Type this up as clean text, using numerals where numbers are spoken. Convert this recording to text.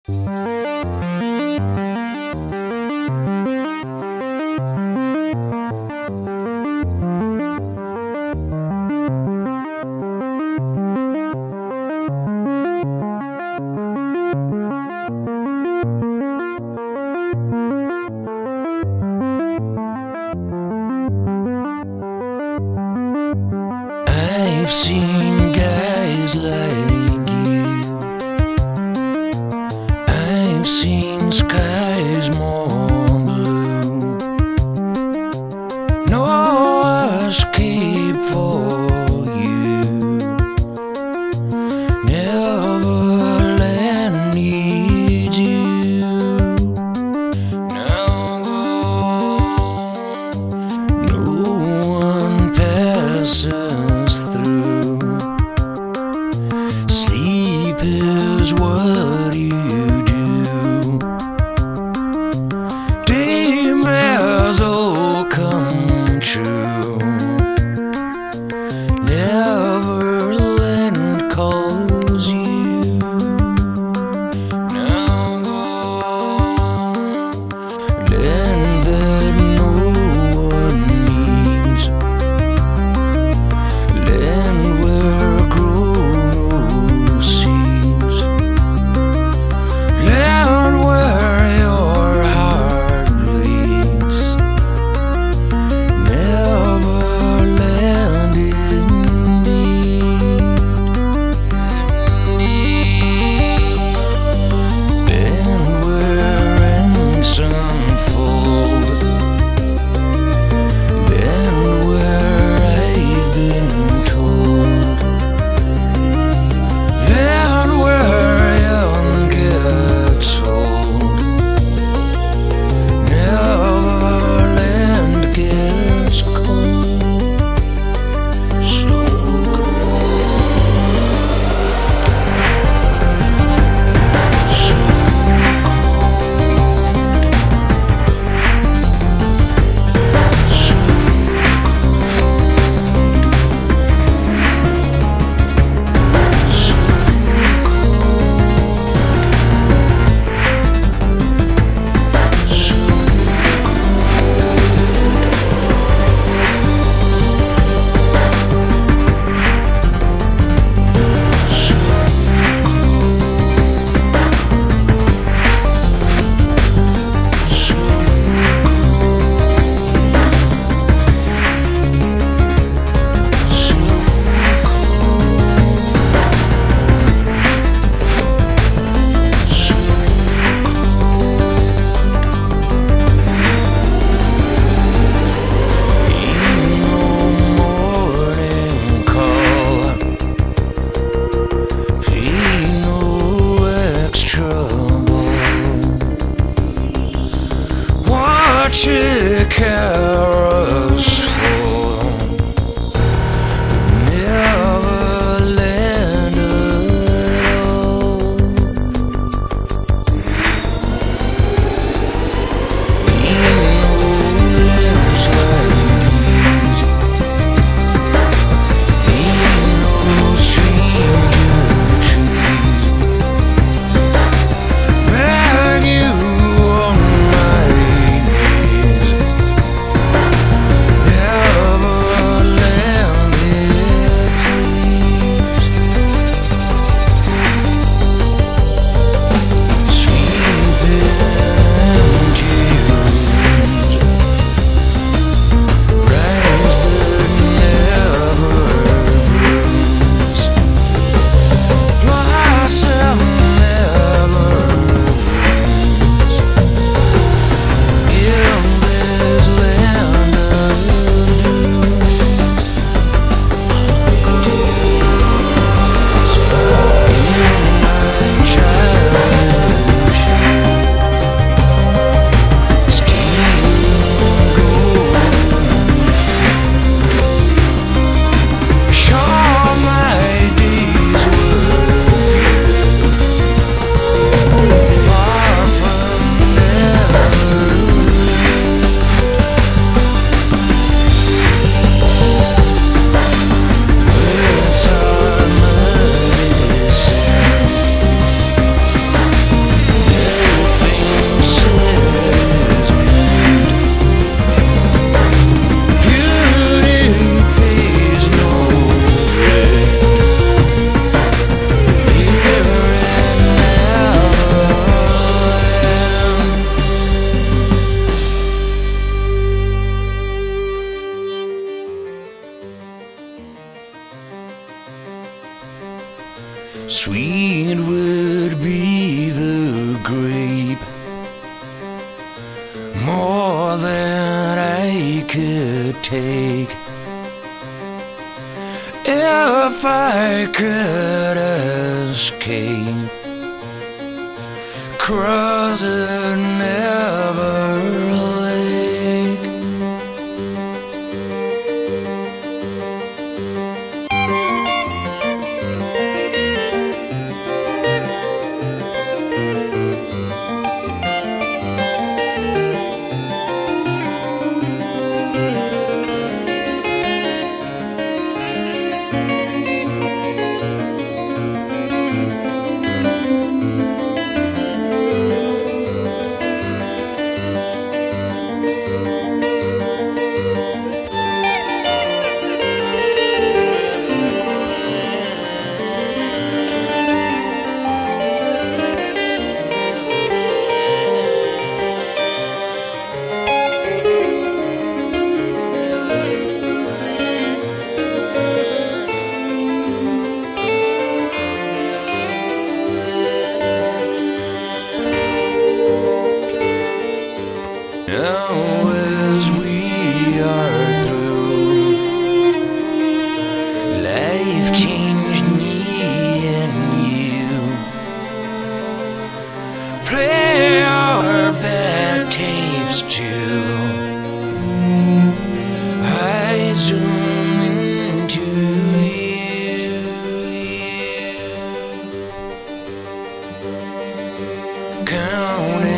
I've seen guys like you. I've seen skies more blue. No escape for you. Neverland needs you. Now no one passes through. Sleep is what you do. Nightmares all come true. Neverland calls you. Now land that no one needs. Land where grow no seeds. Land where your heart bleeds. Neverland indeed. Land where ants unfold. Land where I've been told. Land where young gets old. Neverland gets cold. So watch it carols fall, but never land at all. Ain't no lands like these. Ain't no stranger trees. Beg you on my knees. If I could escape, cross a never lake. Now as we are through, life changed me and you. Play our bad tapes too. I zoom into you. Count